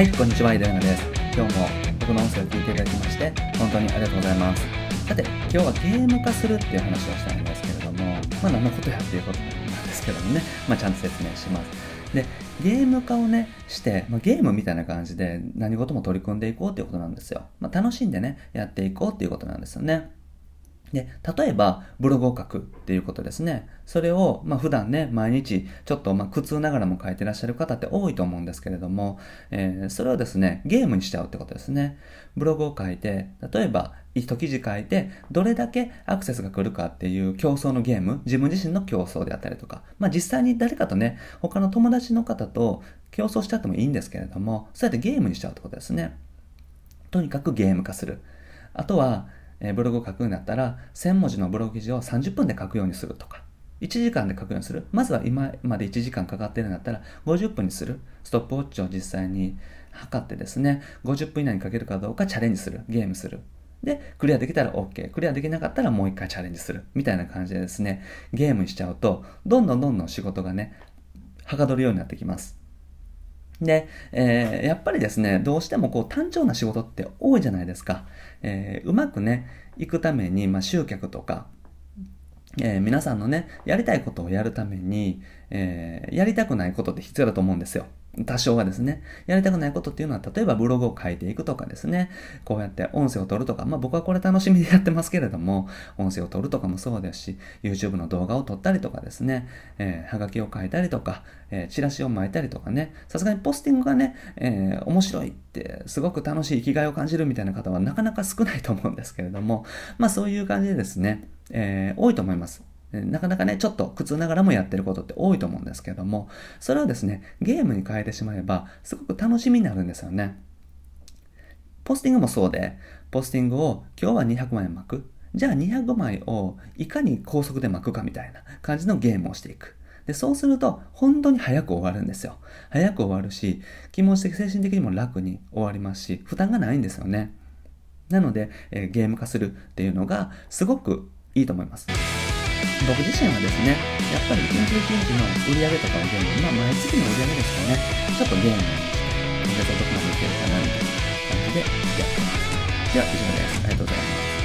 はい、こんにちは、井田です。今日も僕の音声を聞いていただきまして本当にありがとうございます。さて、今日はゲーム化するっていう話をしたいんですけれども、何のことやっていうことなんですけどもね、ちゃんと説明します。で、ゲーム化をねして、ゲームみたいな感じで何事も取り組んでいこうっていうことなんですよ。楽しんでねやっていこうっていうことなんですよね。で、例えばブログを書くっていうことですね。それを普段ね毎日ちょっと苦痛ながらも書いてらっしゃる方って多いと思うんですけれども、それをですねゲームにしちゃうってことですね。ブログを書いて、例えば一記事書いてどれだけアクセスが来るかっていう競争のゲーム、自分自身の競争であったりとか、実際に誰かとね他の友達の方と競争しちゃってもいいんですけれども、そうやってゲームにしちゃうってことですね。とにかくゲーム化する。あとはブログを書くんだったら1000文字のブログ記事を30分で書くようにするとか、1時間で書くようにする。まずは今まで1時間かかってるんだったら50分にする。ストップウォッチを実際に測ってですね、50分以内に書けるかどうかチャレンジする。ゲームする。で、クリアできたら OK。クリアできなかったらもう一回チャレンジする。みたいな感じでですね、ゲームにしちゃうと、どんどん仕事がね、はかどるようになってきます。で、やっぱりですね、どうしても単調な仕事って多いじゃないですか。うまくね、行くために、集客とか、皆さんのね、やりたいことをやるために、やりたくないことって必要だと思うんですよ。多少はですね。やりたくないことっていうのは、例えばブログを書いていくとかですね。こうやって音声を取るとか、僕はこれ楽しみでやってますけれども、音声を取るとかもそうですし、YouTube の動画を撮ったりとかですね、はがきを書いたりとか、チラシを巻いたりとかね、さすがにポスティングがね、面白いって、すごく楽しい生きがいを感じるみたいな方はなかなか少ないと思うんですけれども、そういう感じでですね、多いと思います。なかなかね、ちょっと苦痛ながらもやってることって多いと思うんですけども、それをですね、ゲームに変えてしまえば、すごく楽しみになるんですよね。ポスティングもそうで、ポスティングを今日は200枚巻く。じゃあ200枚をいかに高速で巻くかみたいな感じのゲームをしていく。で、そうすると、本当に早く終わるんですよ。早く終わるし、気持ち的、精神的にも楽に終わりますし、負担がないんですよね。なので、ゲーム化するっていうのが、すごくいいと思います。僕自身はですね、やっぱり一日一日の売り上げとかをゲームに、毎月の売り上げですかね、ちょっとゲームにして、今月はどこまでいけるかなみたいな感じでやってます。では以上です。ありがとうございます。